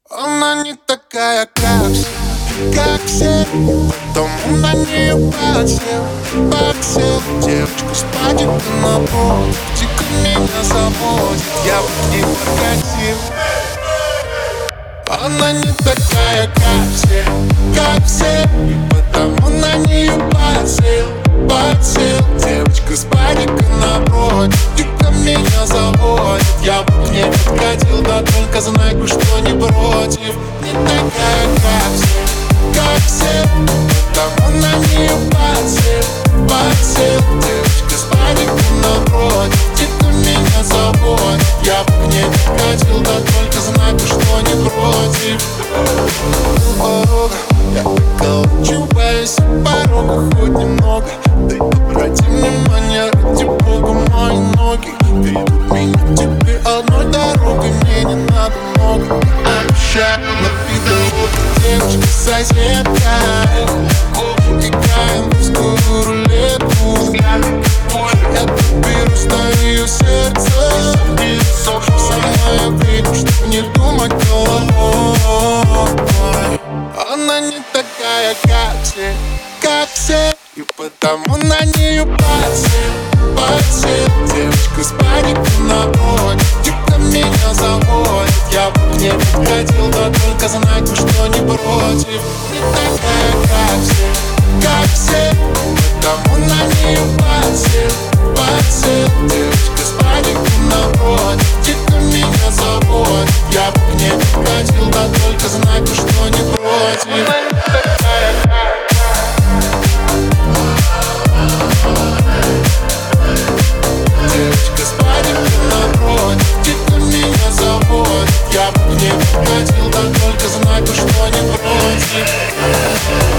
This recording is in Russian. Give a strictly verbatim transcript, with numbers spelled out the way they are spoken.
Она не такая, как все, как все, потому на нее подсел, подсел. Девочка с падиком на пол, дико меня заводит, я в ней прокатил. Она не такая, как все, как все, и потому на нее подсел, подсел. Девочка с падиком напротив, дико меня заводит, я бы к ней подкатил, да только знай, что не против. Не такая, как все, как все, потому на нее подсел, подсел. Девочка с падиком напротив, дико меня заводит, я бы к ней подкатил, да только знай, что не против. Порога, я околачиваюсь у порога хоть немного. Ты обрати внимание, ради бога, мои ноги ведут меня к тебе одной дорогой, мне не надо много. Обещаю на виду, девочка соседка, играем в русскую рулетку. Взгляд твой, я доберусь до ее сердца. Со мной я выйду, чтоб не думать головой. Она не такая, как все, как все, и потому на нее подсел, подсел. Девочка с падиком напротив, дико меня заводит, я бы к ней подкатил, да только знай, что не против. Не такая, как все, как все, потому на нее подсел, подсел. Девочка с падиком напротив, дико меня заводит, я бы к ней подкатил, да только знай, что не против. Девочка с падиком напротив, дико меня заводит, я бы к ней подкатил, да только знай, что не против.